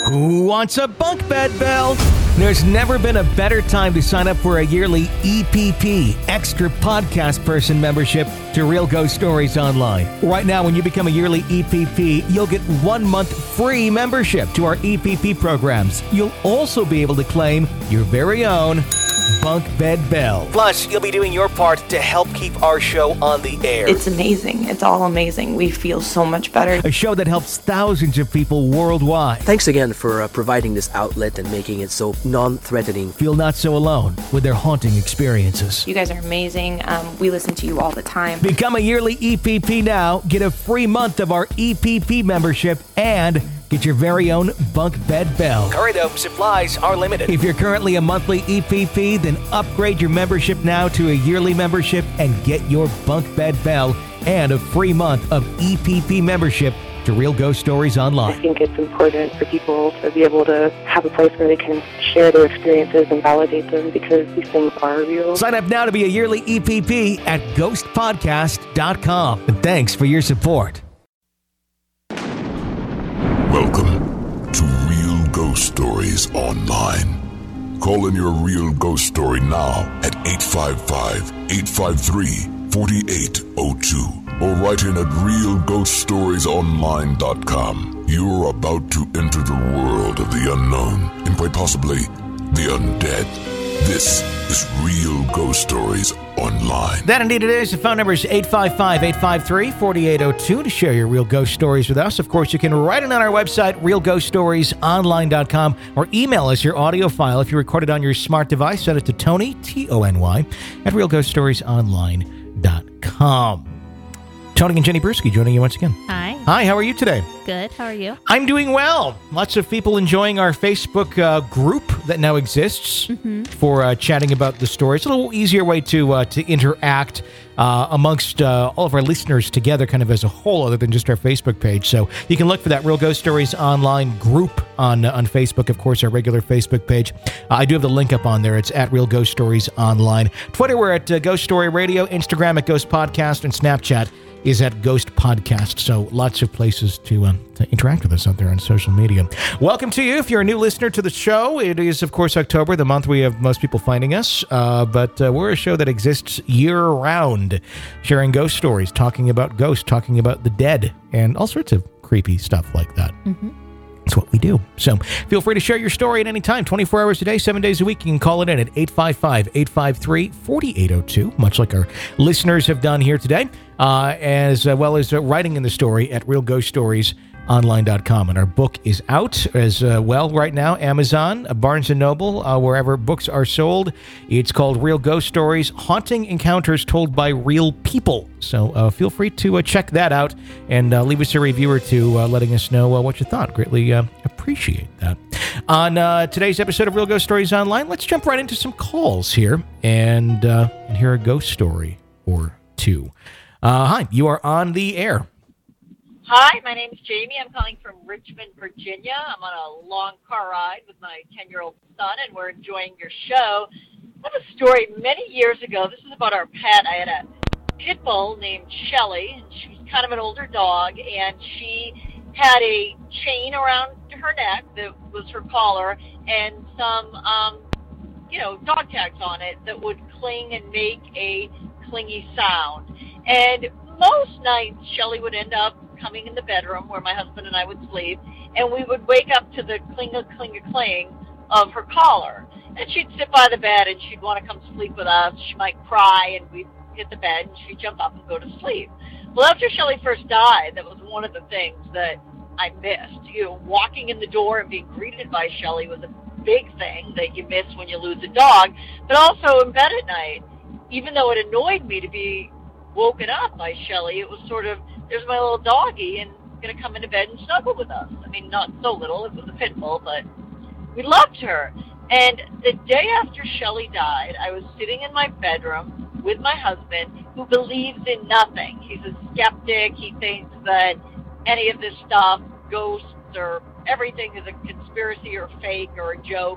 Who wants a bunk bed, Bell? There's never been a better time to sign up for a yearly EPP, Extra Podcast Person membership to Real Ghost Stories Online. Right now, when you become a yearly EPP, you'll get 1 month free membership to our EPP programs. You'll also be able to claim your very own Bunk Bed Bell. Plus, you'll be doing your part to help keep our show on the air. It's amazing. It's all amazing. We feel so much better. A show that helps thousands of people worldwide. Thanks again for providing this outlet and making it so non-threatening. Feel not so alone with their haunting experiences. You guys are amazing. We listen to you all the time. Become a yearly EPP now. Get a free month of our EPP membership and get your very own Bunk Bed Bell. Hurry though, supplies are limited. If you're currently a monthly EPP, then upgrade your membership now to a yearly membership and get your Bunk Bed Bell and a free month of EPP membership to Real Ghost Stories Online. I think it's important for people to be able to have a place where they can share their experiences and validate them because these things are real. Sign up now to be a yearly EPP at ghostpodcast.com. And thanks for your support. Welcome to Real Ghost Stories Online. Call in your real ghost story now at 855-853-4802 or write in at realghoststoriesonline.com. You're about to enter the world of the unknown and quite possibly the undead. This is Real Ghost Stories Online. That indeed it is. The phone number is 855-853-4802 to share your real ghost stories with us. Of course, you can write it on our website, realghoststoriesonline.com, or email us your audio file. If you record it on your smart device, send it to Tony, Tony, at realghoststoriesonline.com. Tony and Jenny Brewski joining you once again. Hi. Hi, how are you today? Good. How are you? I'm doing well. Lots of people enjoying our Facebook group that now exists for chatting about the stories. A little easier way to interact amongst all of our listeners together kind of as a whole other than just our Facebook page. So you can look for that Real Ghost Stories Online group on Facebook, of course, our regular Facebook page. I do have the link up on there. It's at Real Ghost Stories Online. Twitter, we're at Ghost Story Radio. Instagram at Ghost Podcast. And Snapchat is at Ghost Podcast. So lots of places to interact with us out there on social media. Welcome to you. If you're a new listener to the show, it is, of course, October, the month we have most people finding us. But we're a show that exists year-round, sharing ghost stories, talking about ghosts, talking about the dead, and all sorts of creepy stuff like that. That's what we do. So feel free to share your story at any time, 24 hours a day, 7 days a week. You can call it in at 855-853-4802, much like our listeners have done here today, as well as writing in the story at realghoststoriesonline.com. And our book is out as well right now, Amazon, Barnes & Noble, wherever books are sold. It's called Real Ghost Stories, Haunting Encounters Told by Real People. So feel free to check that out and leave us a review or two letting us know what you thought. Greatly appreciate that. On today's episode of Real Ghost Stories Online, let's jump right into some calls here and hear a ghost story or two. Hi, you are on the air. Hi, my name's Jamie. I'm calling from Richmond, Virginia. I'm on a long car ride with my 10-year-old son, and we're enjoying your show. I have a story many years ago. This is about our pet. I had a pit bull named Shelly, and she was kind of an older dog, and she had a chain around her neck that was her collar and some, dog tags on it that would cling and make a clingy sound. And most nights, Shelly would end up coming in the bedroom where my husband and I would sleep, and we would wake up to the cling of her collar. And she'd sit by the bed, and she'd want to come sleep with us. She might cry, and we'd hit the bed, and she'd jump up and go to sleep. Well, after Shelly first died, that was one of the things that I missed. Walking in the door and being greeted by Shelly was a big thing that you miss when you lose a dog, but also in bed at night. Even though it annoyed me to be woken up by Shelly, it was sort of, there's my little doggie and going to come into bed and snuggle with us. I mean, not so little, it was a pit bull, but we loved her. And the day after Shelly died, I was sitting in my bedroom with my husband, who believes in nothing. He's a skeptic. He thinks that any of this stuff, ghosts or everything, is a conspiracy or fake or a joke.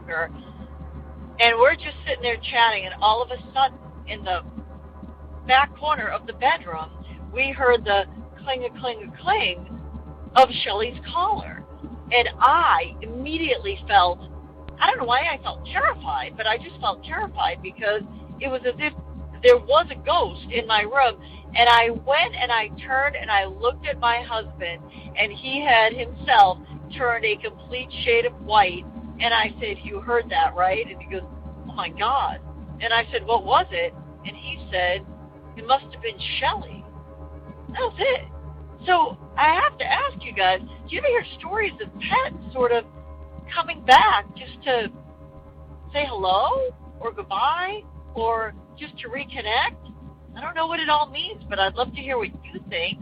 And we're just sitting there chatting, and all of a sudden, in the back corner of the bedroom, we heard the cling of Shelly's collar. And I immediately felt, I don't know why I felt terrified, but I just felt terrified because it was as if there was a ghost in my room. And I went and I turned and I looked at my husband, and he had himself turned a complete shade of white. And I said, "You heard that, right?" And he goes, "Oh my God." And I said, "What was it?" And he said, "It must have been Shelley." That was it. So I have to ask you guys, do you ever hear stories of pets sort of coming back just to say hello or goodbye or just to reconnect? I don't know what it all means, but I'd love to hear what you think.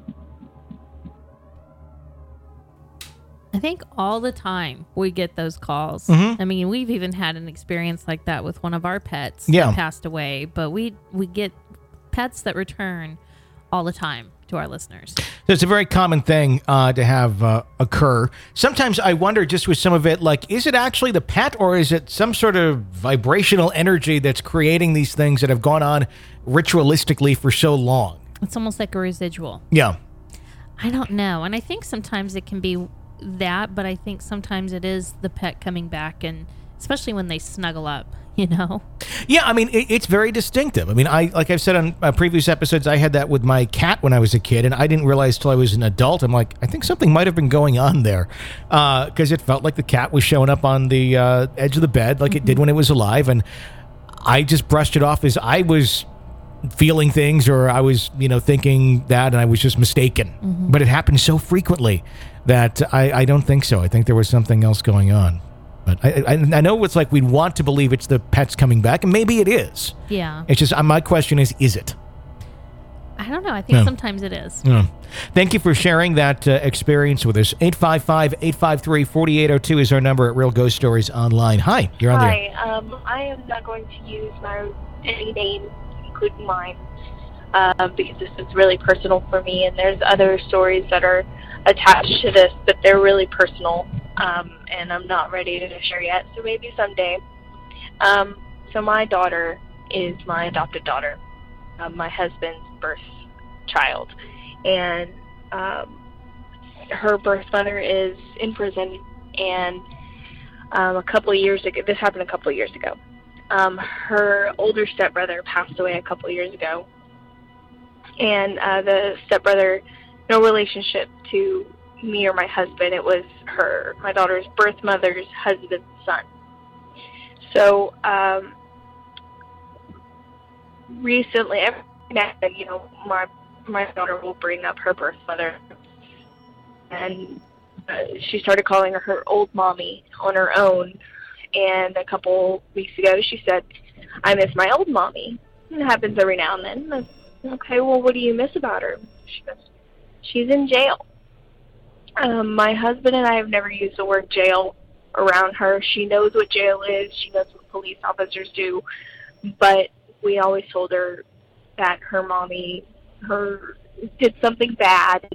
I think all the time we get those calls. Mm-hmm. I mean, we've even had an experience like that with one of our pets Yeah. that passed away, but we get pets that return all the time to our listeners. So it's a very common thing to have occur. Sometimes I wonder just with some of it, like, is it actually the pet or is it some sort of vibrational energy that's creating these things that have gone on ritualistically for so long? It's almost like a residual. Yeah. I don't know. And I think sometimes it can be that, but I think sometimes it is the pet coming back, and especially when they snuggle up, you know? Yeah, I mean, it's very distinctive. I mean, like I've said on previous episodes, I had that with my cat when I was a kid, and I didn't realize till I was an adult. I'm like, I think something might have been going on there, because it felt like the cat was showing up on the edge of the bed like it did when it was alive, and I just brushed it off as I was feeling things, or I was, thinking that, and I was just mistaken. But it happened so frequently that I don't think so. I think there was something else going on. But I know it's like we'd want to believe it's the pets coming back, and maybe it is. Yeah. It's just, my question is it? I don't know. I think sometimes it is. Yeah. Thank you for sharing that experience with us. 855-853-4802 is our number at Real Ghost Stories Online. Hi, you're on there. Hi, I am not going to use any names, including mine, because this is really personal for me, and there's other stories that are attached to this, but they're really personal, and I'm not ready to share yet, so maybe someday. So my daughter is my adopted daughter, my husband's birth child, and her birth mother is in prison, and a couple of years ago, this happened a couple of years ago, her older stepbrother passed away a couple of years ago, and the stepbrother, no relationship to me or my husband. It was my daughter's birth mother's husband's son. So recently, every now and then, my daughter will bring up her birth mother, and she started calling her old mommy on her own. And a couple weeks ago, she said, "I miss my old mommy." It happens every now and then. I said, "Okay, well, what do you miss about her?" She goes, "She's in jail." My husband and I have never used the word jail around her. She knows what jail is. She knows what police officers do. But we always told her that her mommy did something bad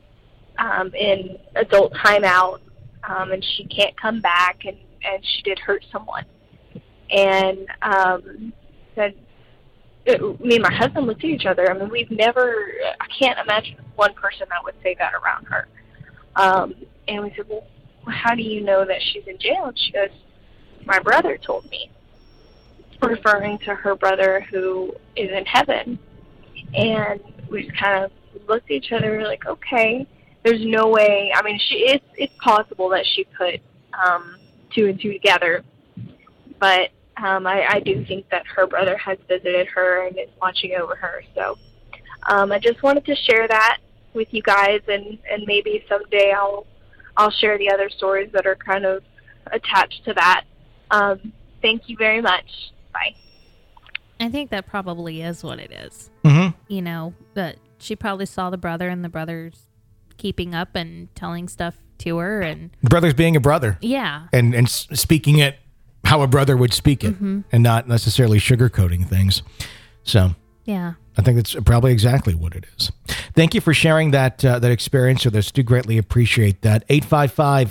in adult timeout, and she can't come back, and she did hurt someone. And then me and my husband looked at each other. I mean, I can't imagine one person that would say that around her. And we said, well, how do you know that she's in jail? And she goes, my brother told me, referring to her brother who is in heaven. And we just kind of looked at each other, like, okay, there's no way. I mean, it's possible that she put two and two together, but I do think that her brother has visited her and is watching over her. So I just wanted to share that with you guys, and maybe someday I'll share the other stories that are kind of attached to that. Thank you very much. Bye. I think that probably is what it is. Mm-hmm. But she probably saw the brother, and the brother's keeping up and telling stuff to her, and brother's being a brother. Yeah. And speaking it how a brother would speak it, and not necessarily sugarcoating things. So yeah, I think that's probably exactly what it is. Thank you for sharing that experience with us. Do greatly appreciate that.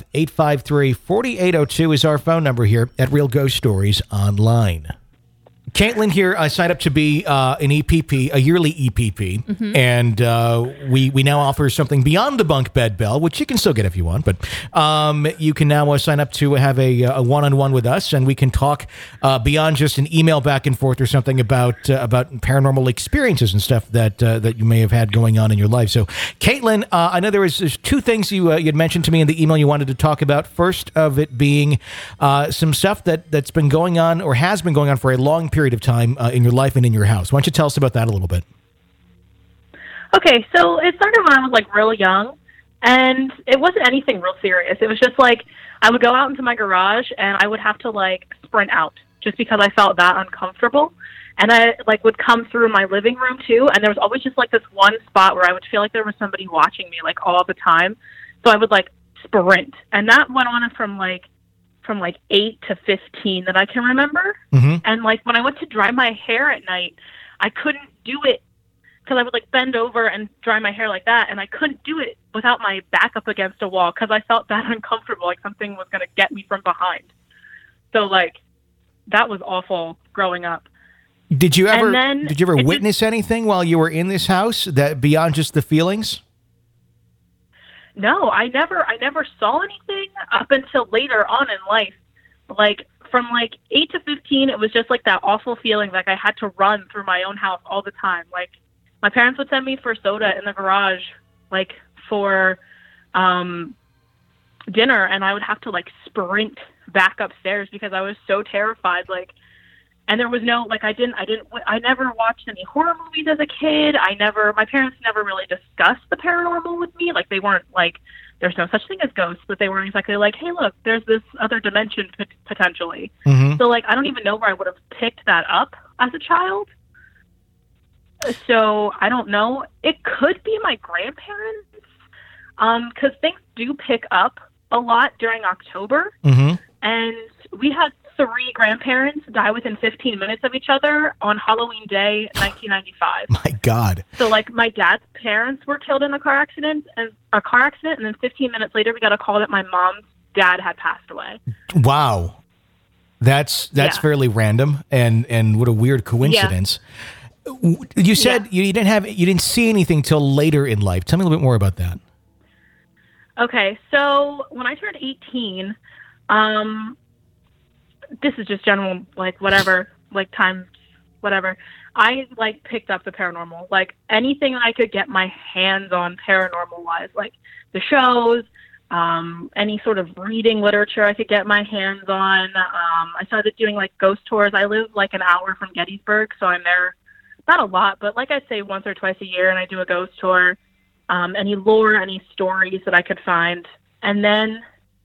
855-853-4802 is our phone number here at Real Ghost Stories Online. Caitlin here signed up to be an EPP, a yearly EPP, and we now offer something beyond the bunk bed bell, which you can still get if you want, but you can now sign up to have a one-on-one with us, and we can talk beyond just an email back and forth or something about paranormal experiences and stuff that you may have had going on in your life. So, Caitlin, I know there's two things you had mentioned to me in the email you wanted to talk about. First of it being some stuff that's been going on or has been going on for a long period of time in your life and in your house. Why don't you tell us about that a little bit? Okay, so it started when I was like real young, and it wasn't anything real serious. It was just like I would go out into my garage and I would have to like sprint out just because I felt that uncomfortable. And I like would come through my living room too, and there was always just like this one spot where I would feel like there was somebody watching me like all the time. So I would like sprint, and that went on from 8 to 15 that I can remember. And like when I went to dry my hair at night, I couldn't do it because I would like bend over and dry my hair like that, and I couldn't do it without my back up against a wall because I felt that uncomfortable, like something was going to get me from behind. So like that was awful growing up. Did you ever witness anything while you were in this house that beyond just the feelings? No, I never saw anything up until later on in life. Like from like 8 to 15, it was just like that awful feeling like I had to run through my own house all the time. Like my parents would send me for soda in the garage, like for dinner, and I would have to like sprint back upstairs because I was so terrified. Like, and there was no, like, I never watched any horror movies as a kid. My parents never really discussed the paranormal with me. Like, they weren't like, there's no such thing as ghosts, but they weren't exactly like, hey, look, there's this other dimension potentially. So, like, I don't even know where I would have picked that up as a child. So, I don't know. It could be my grandparents, because things do pick up a lot during October. And we had 3 grandparents die within 15 minutes of each other on Halloween Day, 1995. My God. So, like, my dad's parents were killed in a car accident, and then 15 minutes later, we got a call that my mom's dad had passed away. Wow. That's fairly random, and what a weird coincidence. You said you didn't see anything till later in life. Tell me a little bit more about that. Okay, so when I turned 18, this is just general, like, whatever, like, time, whatever. I, like, picked up the paranormal. Like, anything I could get my hands on paranormal-wise, like, the shows, any sort of reading literature I could get my hands on. I started doing, like, ghost tours. I live, like, an hour from Gettysburg, so I'm there, not a lot, but, like I say, once or twice a year, and I do a ghost tour. Any lore, any stories that I could find. And then,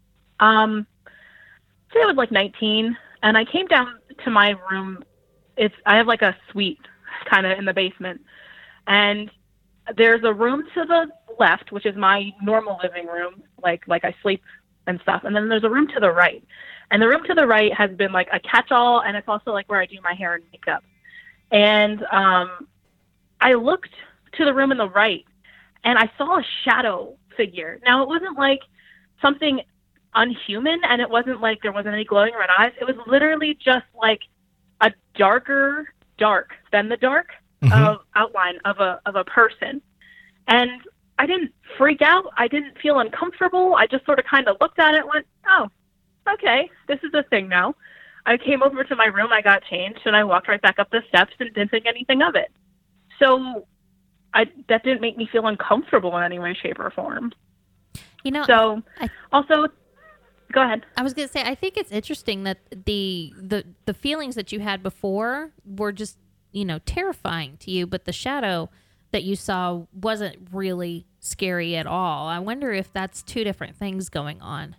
say I was like 19, and I came down to my room. I have like a suite kind of in the basement, and there's a room to the left, which is my normal living room, like I sleep and stuff. And then there's a room to the right, and the room to the right has been like a catch-all, and it's also like where I do my hair and makeup. And I looked to the room in the right, and I saw a shadow figure. Now, it wasn't like something unhuman, and it wasn't like there wasn't any glowing red eyes. It was literally just like a darker dark than the dark outline of a person. And I didn't freak out. I didn't feel uncomfortable. I just sort of kind of looked at it and went, oh, okay, this is a thing now. I came over to my room, I got changed, and I walked right back up the steps and didn't think anything of it. So that didn't make me feel uncomfortable in any way, shape, or form. You know, also, go ahead. I was going to say, I think it's interesting that the feelings that you had before were just, terrifying to you, but the shadow that you saw wasn't really scary at all. I wonder if that's two different things going on.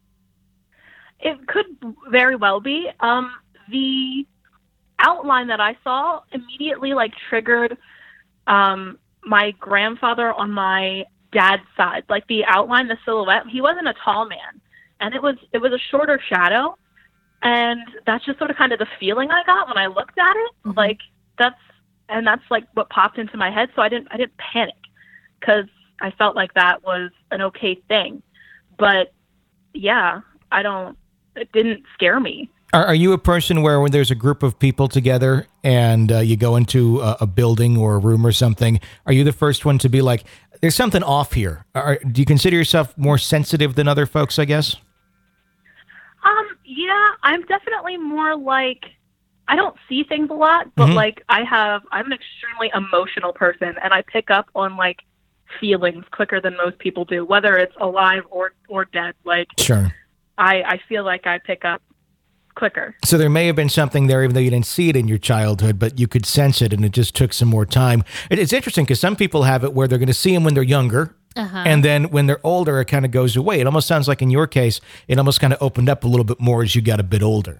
It could very well be. The outline that I saw immediately triggered my grandfather on my dad's side. Like the outline, the silhouette, he wasn't a tall man, and it was a shorter shadow, and that's just sort of kind of the feeling I got when I looked at it. Mm-hmm. That's like what popped into my head. So I didn't panic because I felt like that was an okay thing. But yeah, it didn't scare me. Are you a person where when there's a group of people together and you go into a building or a room or something, are you the first one to be like, there's something off here? Do you consider yourself more sensitive than other folks, I guess? Yeah, I'm definitely more like, I don't see things a lot, but like I'm an extremely emotional person, and I pick up on like feelings quicker than most people do, whether it's alive or dead. Like, sure. I feel like I pick up quicker. So there may have been something there, even though you didn't see it in your childhood, but you could sense it, and it just took some more time. It's interesting because some people have it where they're going to see them when they're younger, and then when they're older, it kind of goes away. It almost sounds like in your case, it almost kind of opened up a little bit more as you got a bit older.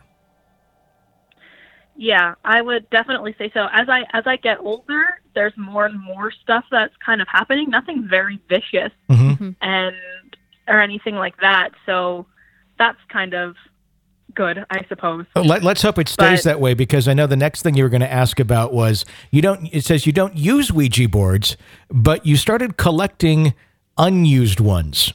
Yeah, I would definitely say so. As I get older, there's more and more stuff that's kind of happening. Nothing very vicious and or anything like that. So that's kind of good, I suppose. Let's hope it stays that way, because I know the next thing you were going to ask about was it says you don't use Ouija boards, but you started collecting unused ones.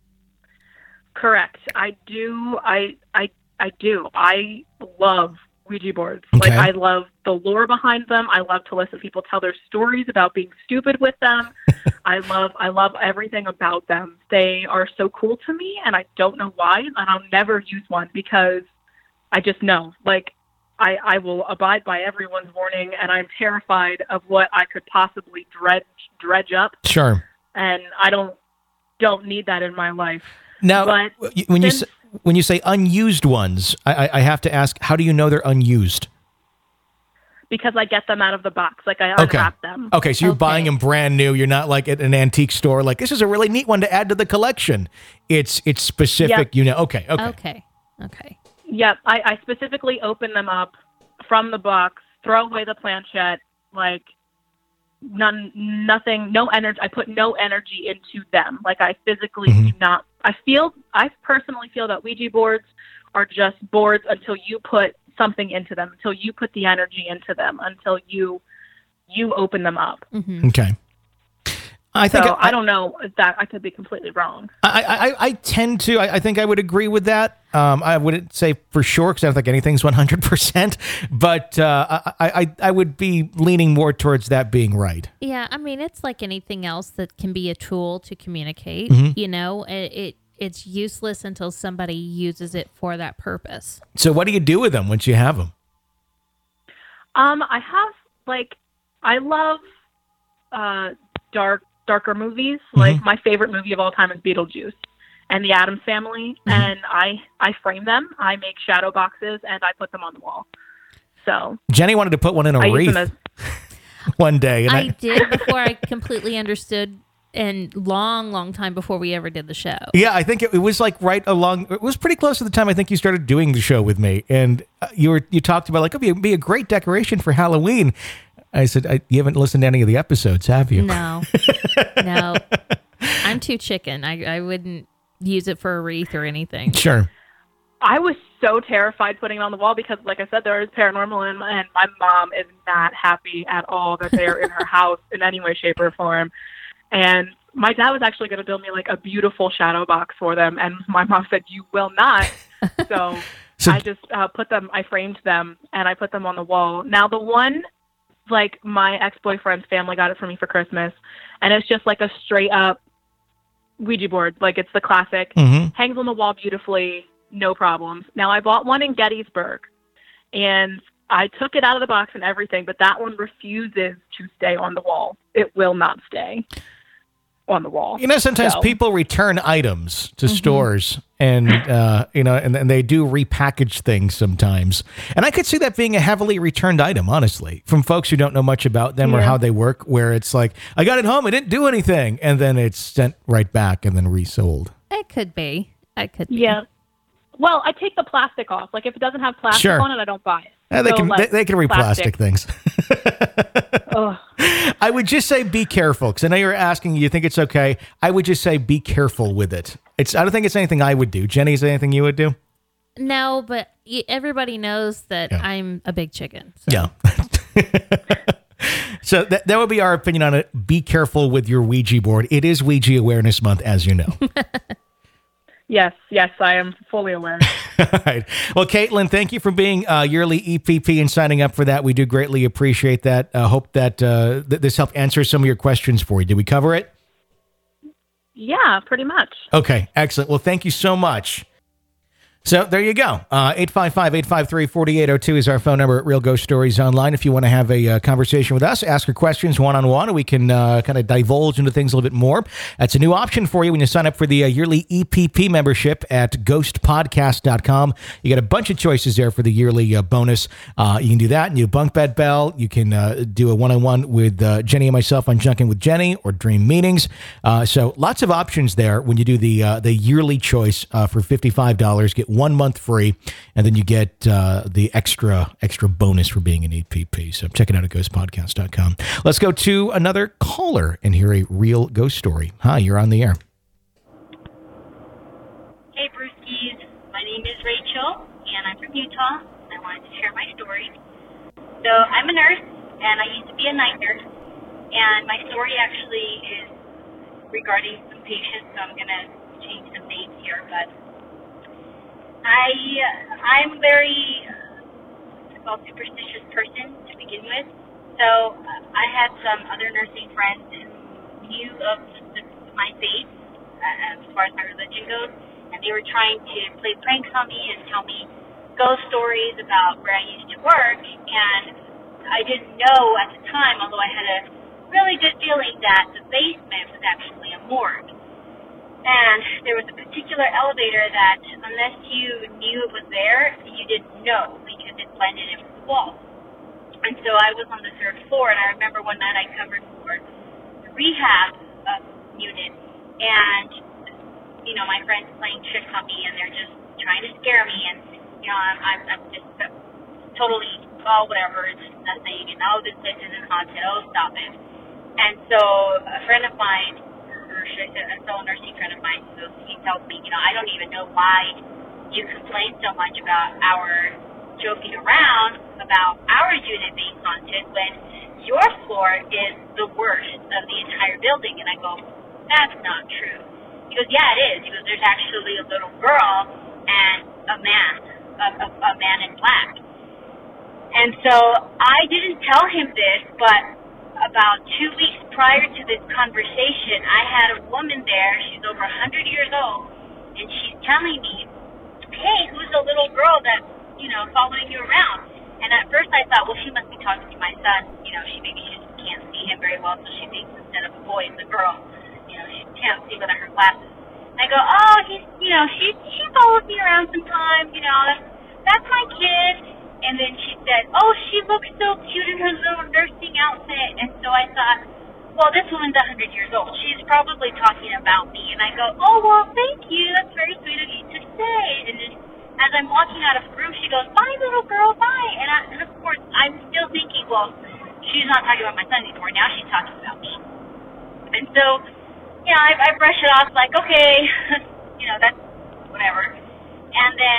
Correct. I do. I do. I love Ouija boards. Okay. Like, I love the lore behind them. I love to listen to people tell their stories about being stupid with them. I love everything about them. They are so cool to me, and I don't know why, and I'll never use one because I just know. Like, I will abide by everyone's warning, and I'm terrified of what I could possibly dredge up. Sure. And I don't need that in my life. Now, but when you say unused ones, I have to ask, how do you know they're unused? Because I get them out of the box. Like, I unwrap them. Okay, so you're buying them brand new. You're not like at an antique store. Like, this is a really neat one to add to the collection. It's specific. Yep. Okay. Yep. I specifically open them up from the box, throw away the planchette, like nothing, no energy. I put no energy into them. Like, I physically do not. I personally feel that Ouija boards are just boards until you put something into them, until you put the energy into them, until you open them up. Okay. I don't know if that, I could be completely wrong. I tend to, I think I would agree with that. I wouldn't say for sure, because I don't think anything's 100%, but I would be leaning more towards that being right. Yeah, I mean, it's like anything else that can be a tool to communicate. You know, it's useless until somebody uses it for that purpose. So what do you do with them once you have them? I have, like, I love darker movies. Like, my favorite movie of all time is Beetlejuice and the Addams Family, and I frame them. I make shadow boxes, and I put them on the wall. So Jenny wanted to put one in a wreath one day. And I did before I completely understood, and long time before we ever did the show. Yeah, I think it was like it was pretty close to the time I think you started doing the show with me, and you talked about like, it'd be a great decoration for Halloween. I said, you haven't listened to any of the episodes, have you? No. I'm too chicken. I wouldn't use it for a wreath or anything. Sure. I was so terrified putting it on the wall because, like I said, there is paranormal, and my mom is not happy at all that they are in her house in any way, shape, or form. And my dad was actually going to build me like a beautiful shadow box for them, and my mom said, "You will not." So I just I framed them, and I put them on the wall. Now the one, like, my ex-boyfriend's family got it for me for Christmas, and it's just like a straight up Ouija board. Like, it's the classic, hangs on the wall beautifully, no problems. Now, I bought one in Gettysburg, and I took it out of the box and everything, but that one refuses to stay on the wall. It will not stay on the wall. You know, sometimes people return items to stores, and and they do repackage things sometimes. And I could see that being a heavily returned item, honestly, from folks who don't know much about them or how they work, where it's like, I got it home, it didn't do anything, and then it's sent right back and then resold. It could be. Yeah. Well, I take the plastic off. Like, if it doesn't have plastic on it, I don't buy it. They can replastic things. I would just say be careful, because I know you're asking, you think it's okay. I would just say be careful with it. I don't think it's anything I would do. Jenny, is there anything you would do? No, but everybody knows that I'm a big chicken. So. Yeah. So that would be our opinion on it. Be careful with your Ouija board. It is Ouija Awareness Month, as you know. Yes, I am fully aware. All right. Well, Caitlin, thank you for being yearly EPP and signing up for that. We do greatly appreciate that. Hope that this helped answer some of your questions for you. Did we cover it? Yeah, pretty much. Okay, excellent. Well, thank you so much. So there you go. 855-853-4802 is our phone number at Real Ghost Stories Online. If you want to have a conversation with us, ask your questions one-on-one, and we can kind of divulge into things a little bit more. That's a new option for you when you sign up for the yearly EPP membership at ghostpodcast.com. You get a bunch of choices there for the yearly bonus. You can do that, and you bunk bed bell. You can do a one-on-one with Jenny and myself on Junkin' with Jenny or Dream Meetings. So lots of options there when you do the yearly choice for $55. Get 1 month free, and then you get the extra bonus for being an EPP. So check it out at ghostpodcast.com. Let's go to another caller and hear a real ghost story. Hi, you're on the air. Hey, Brewskis. My name is Rachel, and I'm from Utah. I wanted to share my story. So I'm a nurse, and I used to be a night nurse, and my story actually is regarding some patients, so I'm going to change some names here, but I'm very superstitious person to begin with. So I had some other nursing friends who knew of my faith as far as my religion goes, and they were trying to play pranks on me and tell me ghost stories about where I used to work. And I didn't know at the time, although I had a really good feeling that the basement was actually a morgue. And there was a particular elevator that, unless you knew it was there, you didn't know because it blended in with the walls. And so I was on the third floor, and I remember one night I covered for the rehab unit, and, you know, my friends playing tricks on me, and they're just trying to scare me, and, you know, I'm just totally, oh, whatever, it's nothing, and oh, this place isn't haunted, oh, stop it. And so a friend of mine, a fellow nursing friend of mine, so he tells me, you know, I don't even know why you complain so much about our joking around about our unit being haunted when your floor is the worst of the entire building. And I go, that's not true. He goes, yeah, it is. He goes, there's actually a little girl and a man in black. And so I didn't tell him this, but about 2 weeks prior to this conversation, I had a woman there. She's over 100 years old, and she's telling me, hey, who's the little girl that's, you know, following you around? And at first I thought, well, she must be talking to my son. You know, she just can't see him very well, so she thinks instead of a boy, it's a girl. You know, she can't see without her glasses. And I go, oh, he's, you know, she follows me around sometimes, you know, that's my kid. And then she said, oh, she looks so cute in her little nursing outfit. And so I thought, well, this woman's 100 years old. She's probably talking about me. And I go, oh, well, thank you. That's very sweet of you to say. And then as I'm walking out of the room, she goes, bye, little girl, bye. And of course, I'm still thinking, well, she's not talking about my son anymore. Now she's talking about me. And so, you know, I brush it off like, okay, you know, that's whatever. And then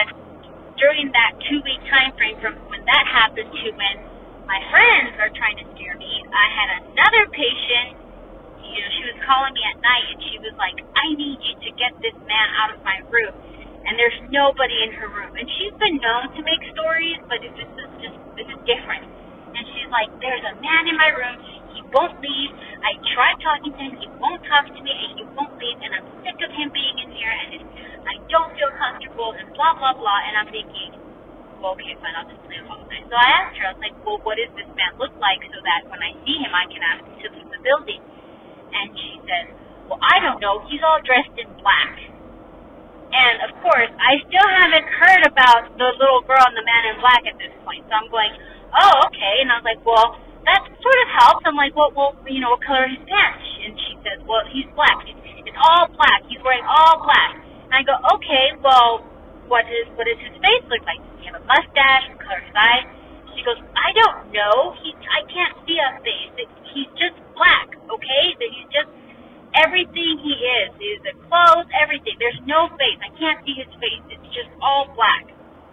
during that 2-week time frame from when that happened to when my friends are trying to scare me, I had another patient. You know, she was calling me at night, and she was like, I need you to get this man out of my room. And there's nobody in her room. And she's been known to make stories, but this is different. And she's like, there's a man in my room. He won't leave. I tried talking to him. He won't talk to me, and he won't leave. And I'm sick of him being in here, and I don't feel comfortable, and blah, blah, blah. And I'm thinking, well, okay, fine, I'll just leave all the time. So I asked her, I was like, well, what does this man look like so that when I see him, I can ask him to leave the building? And she said, well, I don't know. He's all dressed in black. And, of course, I still haven't heard about the little girl and the man in black at this point. So I'm going, oh, okay. And I was like, well, that sort of helps. I'm like, well, you know, what color are his pants? And she says, well, he's black. It's all black. He's wearing all black. And I go, okay, well, what does his face look like? Does he have a mustache? What color his eyes? She goes, I don't know. I can't see a face. He's just black, okay? He's just everything he is. He's the clothes, everything. There's no face. I can't see his face. It's just all black.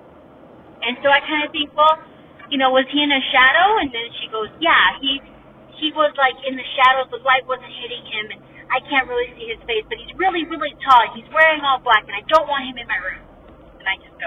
And so I kind of think, well, you know, was he in a shadow? And then she goes, yeah, he was like in the shadows. The light wasn't hitting him, and I can't really see his face, but he's really, really tall. He's wearing all black, and I don't want him in my room. And I just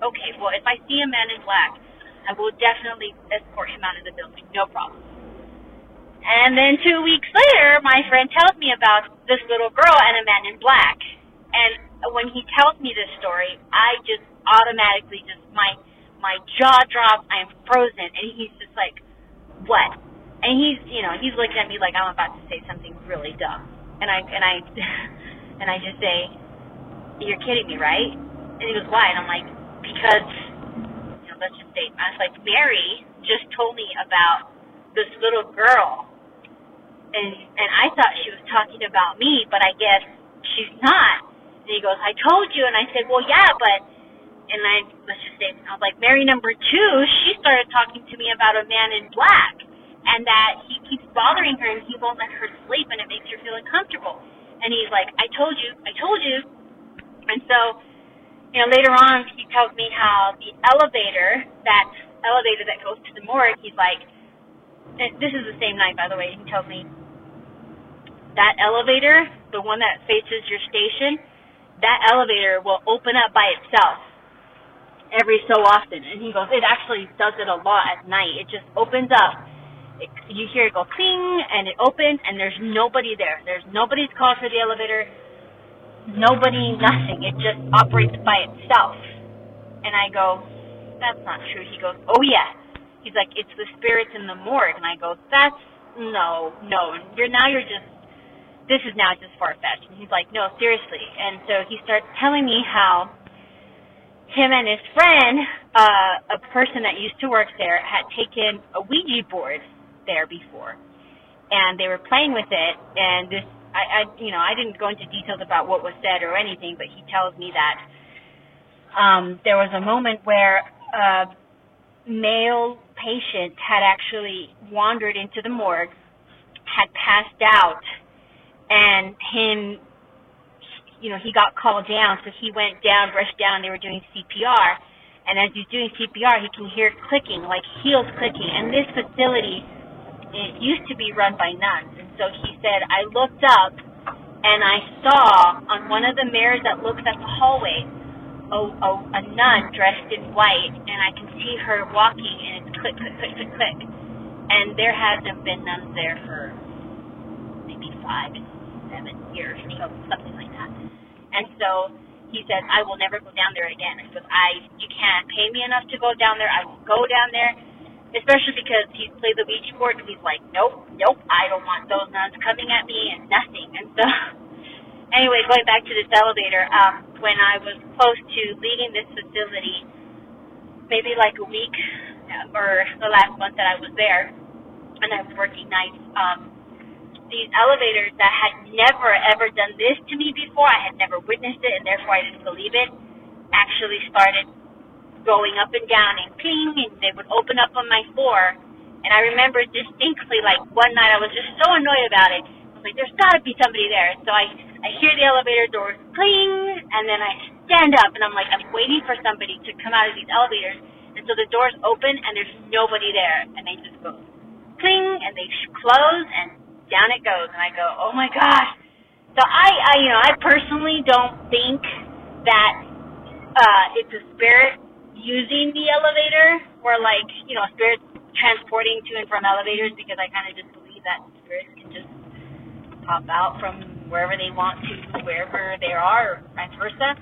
okay, well, if I see a man in black, I will definitely escort him out of the building. No problem. And then 2 weeks later, my friend tells me about this little girl and a man in black. And when he tells me this story, I just automatically my jaw drops. I am frozen. And he's just like, what? And he's looking at me like I'm about to say something really dumb. And I just say, you're kidding me, right? And he goes, why? And I'm like, because, let's just say, I was like, Mary just told me about this little girl. And I thought she was talking about me, but I guess she's not. And he goes, I told you. And I said, well, yeah, but, let's just say, I was like, Mary number 2, she started talking to me about a man in black, and that he keeps bothering her, and he won't let her sleep, and it makes her feel uncomfortable. And he's like, I told you. And so, later on, he tells me how the elevator that goes to the morgue, he's like, and this is the same night, by the way, he tells me, that elevator, the one that faces your station, that elevator will open up by itself every so often. And he goes, it actually does it a lot at night. It just opens up. You hear it go cling, and it opens, and there's nobody there. There's nobody's called for the elevator. Nobody, nothing. It just operates by itself. And I go, that's not true. He goes, oh, yeah. He's like, it's the spirits in the morgue. And I go, no. This is now just far-fetched. And he's like, no, seriously. And so he starts telling me how him and his friend, a person that used to work there, had taken a Ouija board there before. And they were playing with it. And this, I didn't go into details about what was said or anything, but he tells me that there was a moment where a male patient had actually wandered into the morgue, had passed out, and him, he got called down, so he went down, rushed down, they were doing CPR, and as he's doing CPR, he can hear clicking, like heels clicking, and this facility, it used to be run by nuns, and so he said, I looked up, and I saw on one of the mirrors that looks at the hallway, a nun dressed in white, and I can see her walking, and it's click, click, click, click, click, and there hasn't been nuns there for maybe 5 to 7 years or so, something like that. And so he said, I will never go down there again. He goes, you can't pay me enough to go down there. I will go down there, especially because he's played the Ouija board, and he's like, nope, I don't want those nuns coming at me and nothing. And so, anyway, going back to this elevator, when I was close to leaving this facility, maybe like a week or the last month that I was there, and I was working nights, these elevators that had never, ever done this to me before, I had never witnessed it, and therefore I didn't believe it, actually started going up and down and ping, and they would open up on my floor. And I remember distinctly, like, one night I was just so annoyed about it. I was like, there's got to be somebody there. So I hear the elevator doors cling, and then I stand up, and I'm like, I'm waiting for somebody to come out of these elevators. And so the doors open, and there's nobody there, and they just go cling, and they close, and down it goes, and I go, oh my gosh. So I personally don't think that it's a spirit using the elevator, or like, spirits transporting to and from elevators, because I kind of just believe that spirits can just pop out from wherever they want to, wherever they are, or vice versa.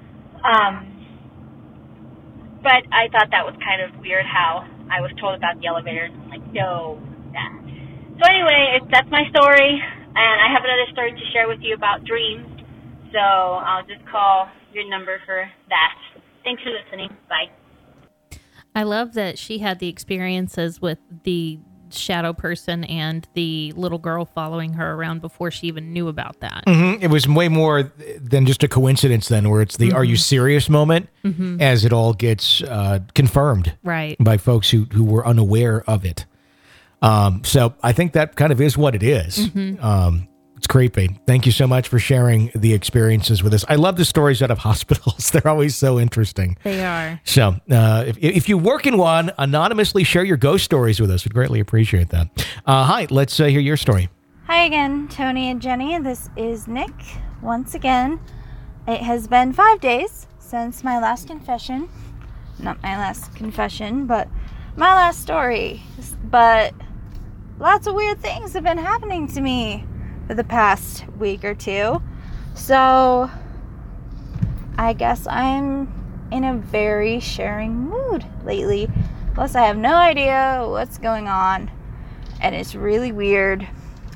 But I thought that was kind of weird how I was told about the elevators. I'm like, no, that. So anyway, that's my story, and I have another story to share with you about dreams, so I'll just call your number for that. Thanks for listening. Bye. I love that she had the experiences with the shadow person and the little girl following her around before she even knew about that. Mm-hmm. It was way more than just a coincidence then, where it's the "Are you serious?" moment, as it all gets confirmed by folks who were unaware of it. So I think that kind of is what it is. It's creepy. Thank you so much for sharing the experiences with us. I love the stories out of hospitals. They're always so interesting. They are. So if you work in one, anonymously share your ghost stories with us. We'd greatly appreciate that. Hi, let's hear your story. Hi again, Tony and Jenny. This is Nick once again. It has been 5 days since my last confession. Not my last confession, but my last story. But lots of weird things have been happening to me for the past week or two. So I guess I'm in a very sharing mood lately. Plus, I have no idea what's going on, and it's really weird.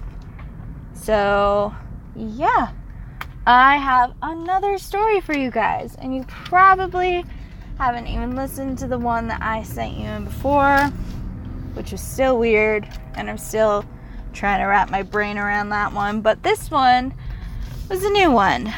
So, yeah, I have another story for you guys, and you probably haven't even listened to the one that I sent you in before, which was still weird, and I'm still trying to wrap my brain around that one, but this one was a new one.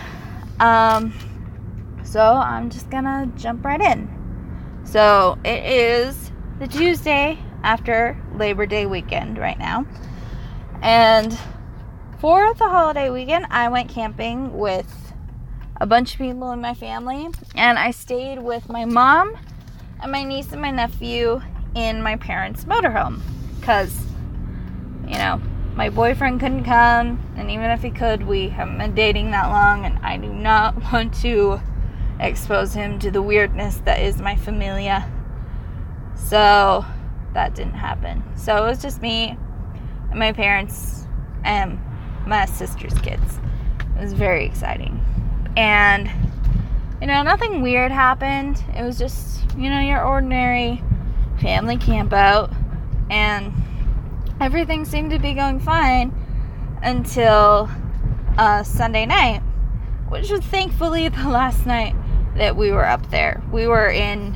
So I'm just gonna jump right in. So it is the Tuesday after Labor Day weekend right now, and for the holiday weekend I went camping with a bunch of people in my family, and I stayed with my mom and my niece and my nephew in my parents' motorhome, because, you know, my boyfriend couldn't come, and even if he could, we haven't been dating that long, and I do not want to expose him to the weirdness that is my familia. So that didn't happen. So it was just me and my parents and my sister's kids. It was very exciting. And, you know, nothing weird happened. It was just, you know, your ordinary family camp out, and everything seemed to be going fine until Sunday night, which was thankfully the last night that we were up there. We were in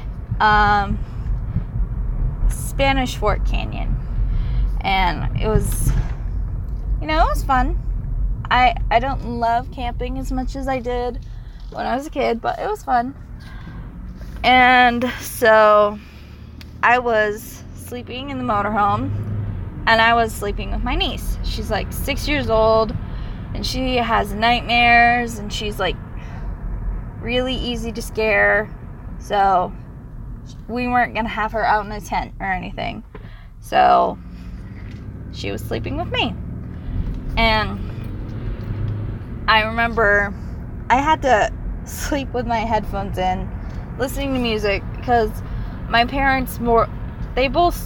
Spanish Fort Canyon, and it was, you know, it was fun. I don't love camping as much as I did when I was a kid, but it was fun. And so I was sleeping in the motorhome, and I was sleeping with my niece. She's like 6 years old, and she has nightmares, and she's like really easy to scare. So we weren't gonna have her out in a tent or anything. So she was sleeping with me. And I remember I had to sleep with my headphones in, listening to music, because my parents they both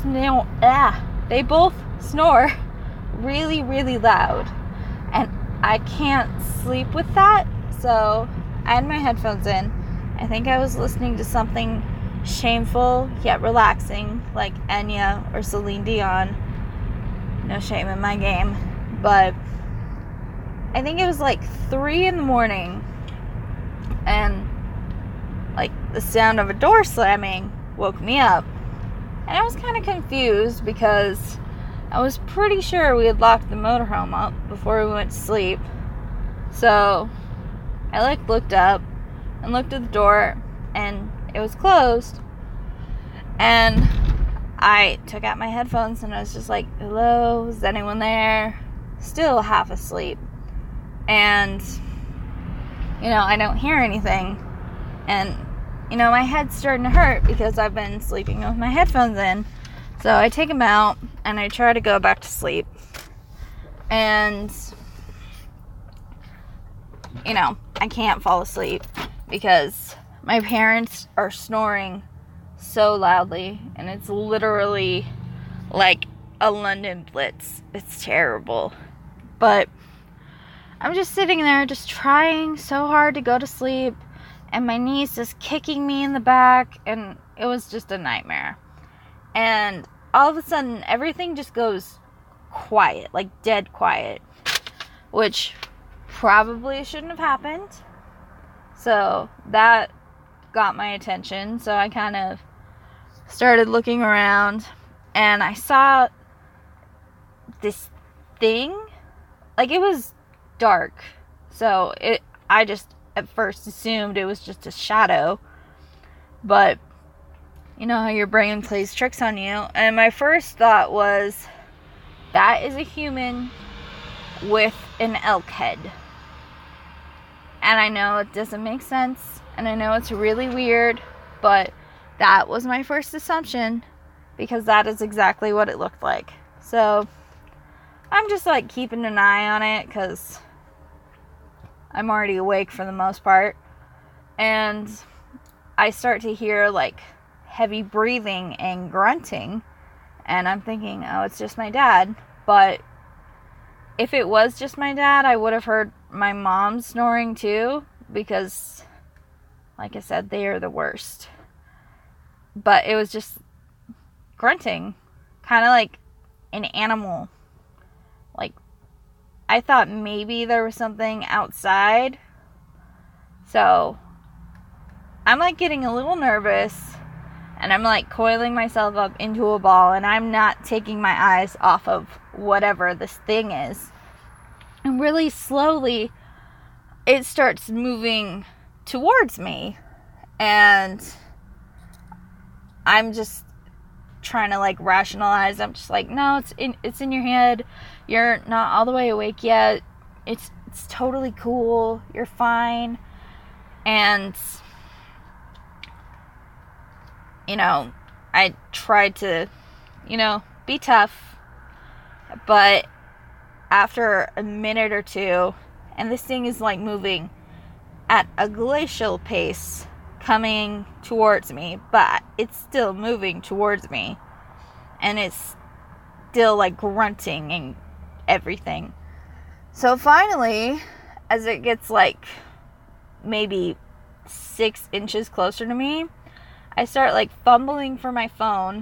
snore really, really loud, and I can't sleep with that. So I had my headphones in. I think I was listening to something shameful yet relaxing, like Enya or Celine Dion. No shame in my game. But I think it was like 3 a.m, and like the sound of a door slamming woke me up. And I was kind of confused because I was pretty sure we had locked the motorhome up before we went to sleep. So I looked up and looked at the door, and it was closed. And I took out my headphones and I was just like, hello, is anyone there? Still half asleep. And, you know, I don't hear anything. And, you know, my head's starting to hurt because I've been sleeping with my headphones in. So I take them out and I try to go back to sleep. And, you know, I can't fall asleep because my parents are snoring so loudly, and it's literally like a London Blitz. It's terrible. But I'm just sitting there just trying so hard to go to sleep, and my niece is kicking me in the back, and it was just a nightmare. And all of a sudden everything just goes quiet, like dead quiet, which probably shouldn't have happened. So that got my attention. So I kind of started looking around, and I saw this thing. Like, it was dark, so I just at first assumed it was just a shadow. But you know how your brain plays tricks on you, and my first thought was, that is a human with an elk head. And I know it doesn't make sense, and I know it's really weird, but that was my first assumption, because that is exactly what it looked like. So I'm just like keeping an eye on it, because I'm already awake for the most part. And I start to hear like heavy breathing and grunting. And I'm thinking, oh, it's just my dad. But if it was just my dad, I would have heard my mom snoring too, because, like I said, they are the worst. But it was just grunting, kind of like an animal. Like, I thought maybe there was something outside. So I'm like getting a little nervous, and I'm like coiling myself up into a ball, and I'm not taking my eyes off of whatever this thing is. And really slowly it starts moving towards me, and I'm just trying to like rationalize. I'm just like, no, it's in your head. You're not all the way awake yet. It's totally cool. You're fine. And I tried to, be tough. But after a minute or two, and this thing is like moving at a glacial pace coming towards me, but it's still moving towards me, and it's still like grunting and everything. So finally, as it gets like maybe 6 inches closer to me, I start like fumbling for my phone,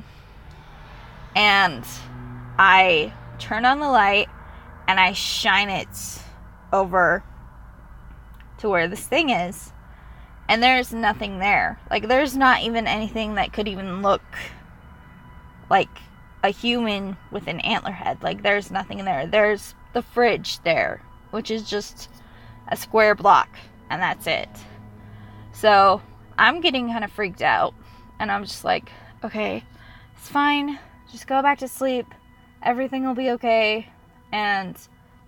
and I turn on the light and I shine it over to where this thing is, and there's nothing there. Like, there's not even anything that could even look like a human with an antler head. Like, there's nothing there. There's the fridge there, which is just a square block, and that's it. So I'm getting kind of freaked out, and I'm just like, okay, it's fine. Just go back to sleep. Everything will be okay. And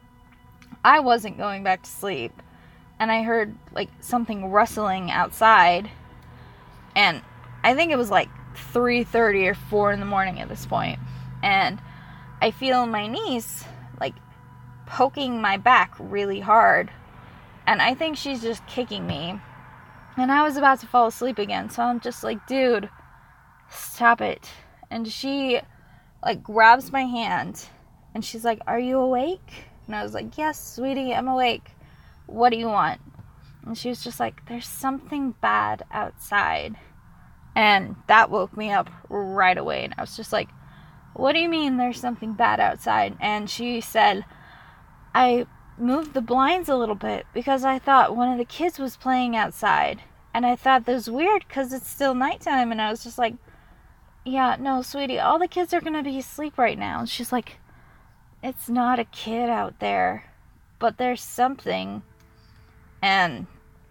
I wasn't going back to sleep. And I heard like something rustling outside. And I think it was like 3:30 or 4 in the morning at this point. And I feel my niece like poking my back really hard. And I think she's just kicking me. And I was about to fall asleep again. So I'm just like, dude, stop it. And she like grabs my hand. And she's like, are you awake? And I was like, yes, sweetie, I'm awake. What do you want? And she was just like, there's something bad outside. And that woke me up right away. And I was just like, what do you mean there's something bad outside? And she said, I moved the blinds a little bit because I thought one of the kids was playing outside. And I thought that was weird because it's still nighttime. And I was just like, yeah, no, sweetie, all the kids are going to be asleep right now. And she's like, it's not a kid out there, but there's something. And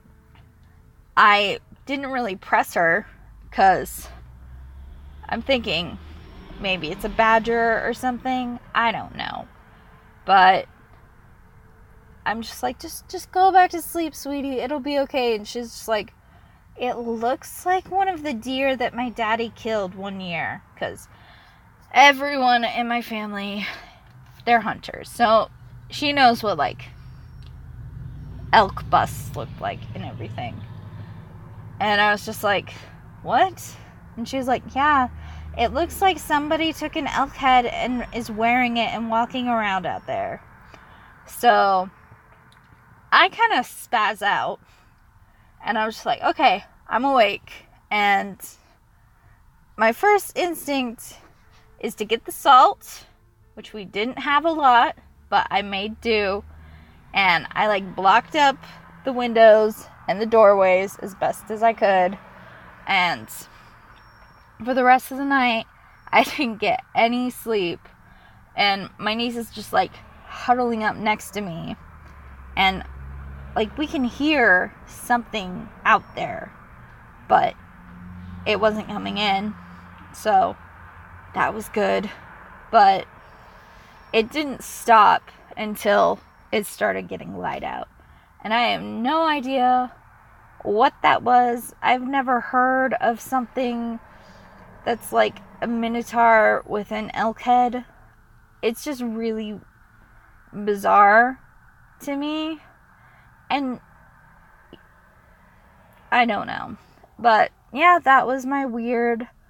I didn't really press her because I'm thinking maybe it's a badger or something. I don't know. But I'm just like, just go back to sleep, sweetie. It'll be okay. And she's just like, it looks like one of the deer that my daddy killed one year. Because everyone in my family, they're hunters. So she knows what like elk busts look like and everything. And I was just like, what? And she was like, yeah, it looks like somebody took an elk head and is wearing it and walking around out there. So I kind of spaz out, and I was just like, okay, I'm awake. And my first instinct is to get the salt, which we didn't have a lot, but I made do. And I like blocked up the windows and the doorways as best as I could. And for the rest of the night, I didn't get any sleep. And my niece is just like huddling up next to me. And like we can hear something out there, but it wasn't coming in. So that was good. But it didn't stop until it started getting light out. And I have no idea what that was. I've never heard of something that's like a minotaur with an elk head. It's just really bizarre to me. And I don't know. But yeah, that was my weird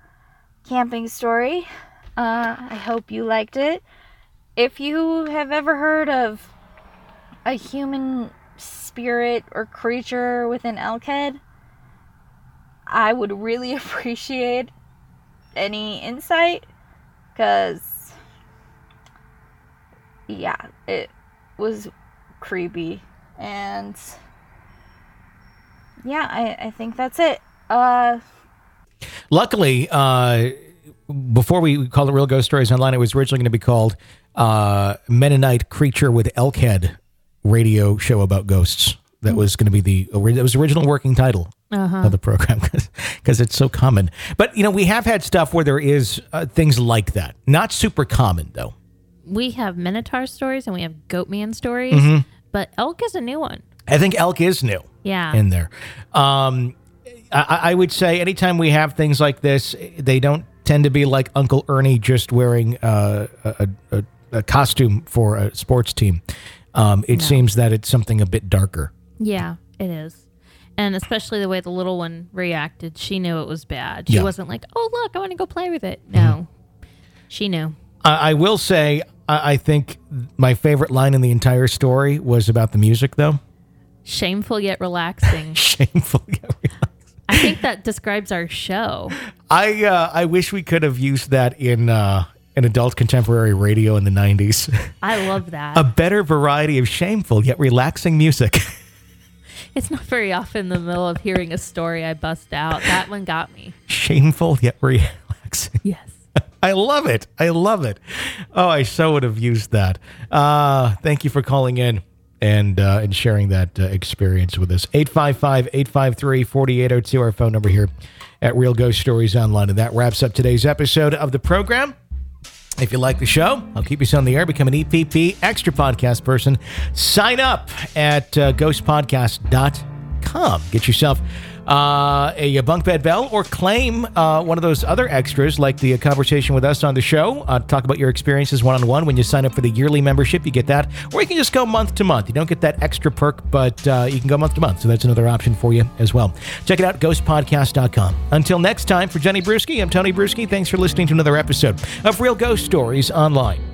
camping story. I hope you liked it. If you have ever heard of a human spirit or creature with an elk head, I would really appreciate any insight, because yeah, it was creepy. And yeah, I think that's it. Luckily, before we called it Real Ghost Stories Online, it was originally going to be called Mennonite Creature with Elk Head radio show about ghosts. That was going to be the original working title of the program, because it's so common. But, we have had stuff where there is things like that. Not super common, though. We have Minotaur stories and we have Goatman stories, but elk is a new one. I think elk is new in there. I would say anytime we have things like this, they don't tend to be like Uncle Ernie just wearing a costume for a sports team. It seems that it's something a bit darker. Yeah, it is. And especially the way the little one reacted. She knew it was bad. She wasn't like, oh, look, I want to go play with it. No, she knew. I will say, I think my favorite line in the entire story was about the music, though. Shameful yet relaxing. Shameful yet relaxing. I think that describes our show. I wish we could have used that in adult contemporary radio in the 90s. I love that. A better variety of shameful yet relaxing music. It's not very often in the middle of hearing a story I bust out. That one got me. Shameful yet relaxing. Yes. I love it. I love it. Oh, I so would have used that. Thank you for calling in and sharing that experience with us. 855-853-4802, our phone number here at Real Ghost Stories Online. And that wraps up today's episode of the program. If you like the show, I'll keep you on the air. Become an EPP Extra Podcast person. Sign up at ghostpodcast.com. Get yourself a bunk bed bell, or claim one of those other extras like the conversation with us on the show. Talk about your experiences one-on-one. When you sign up for the yearly membership, you get that. Or you can just go month to month. You don't get that extra perk, but you can go month to month. So that's another option for you as well. Check it out, ghostpodcast.com. Until next time, for Jenny Brewski, I'm Tony Brewski. Thanks for listening to another episode of Real Ghost Stories Online.